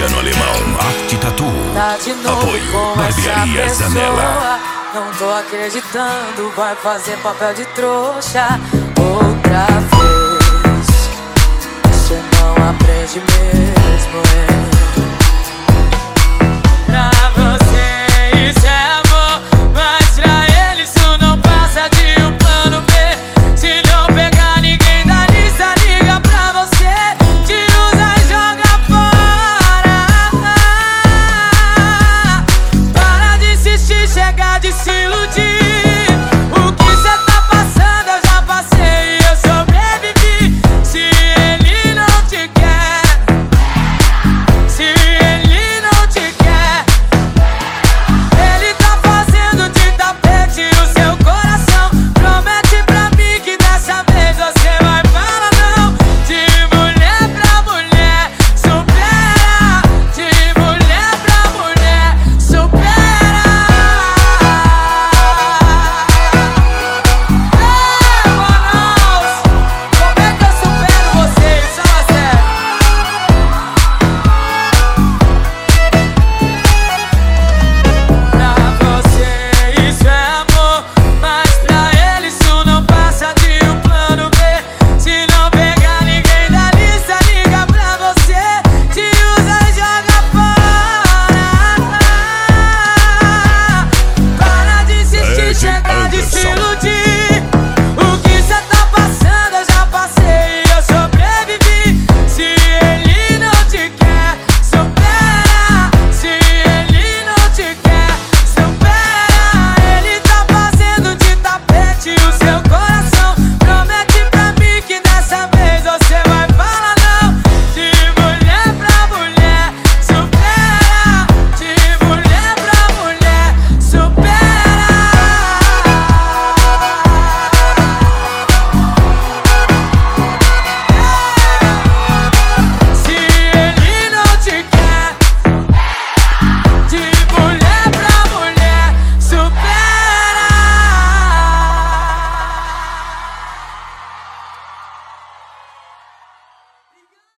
Cristiano Alemão, Arte Tatu. Tá de novo Apoio, com Barbearia essa Zanella. pessoa. Não tô acreditando, vai fazer papel de trouxa outra vez. Você não aprende mesmo,